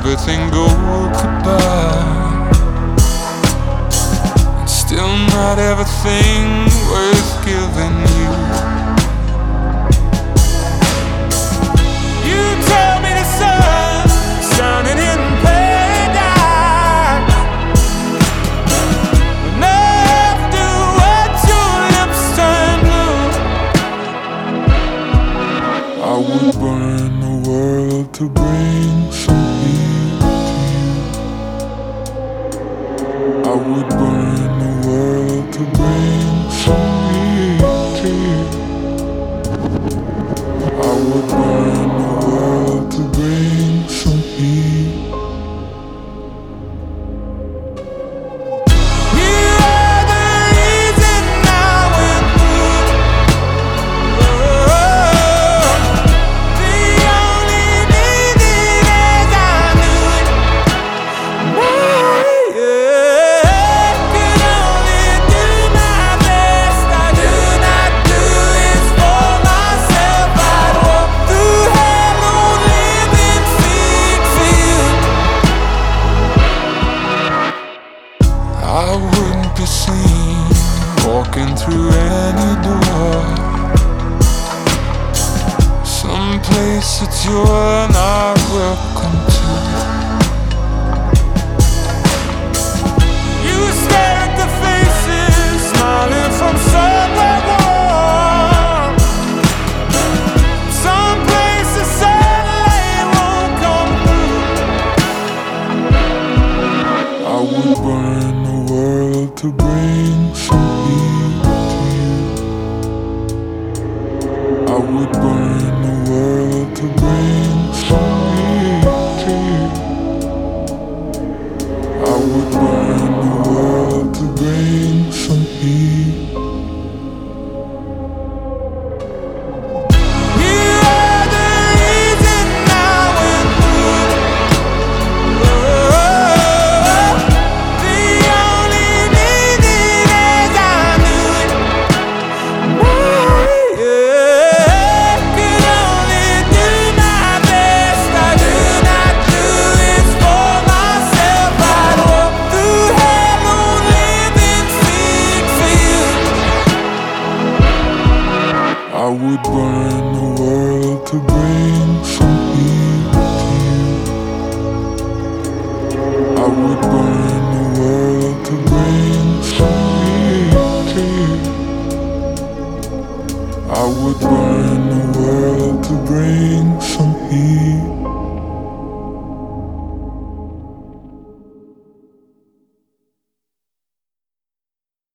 everything go goodbye. It's still not everything worth giving you. You tell me the sun's shining in paradise, enough to watch your lips turn blue. I would burn the world to bring some heat to you. I would burn the world to bring some heat to you. I would burn the world to bring some heat. You are the reason I went through. The only meaning as I knew it. I could only do my best. I do not do this for myself. I'd walk through hell only then seek for you. I wouldn't be seen walking through any door, some place that you're not welcome to. You stare at the faces smiling from somewhere warm, some place the sunlight won't come through. I would burn the world to bring some heat to you. I would burn the world to bring some heat to you. I would burn the world to bring some heat. You are the reason I went through. The only meaning as I knew it. I could only do my best. I do not do this for myself. I'd walk through hell only then seek for you. I would burn the world to bring some heat to you. I would burn the world to bring some heat to you. I would burn the world to bring some heat.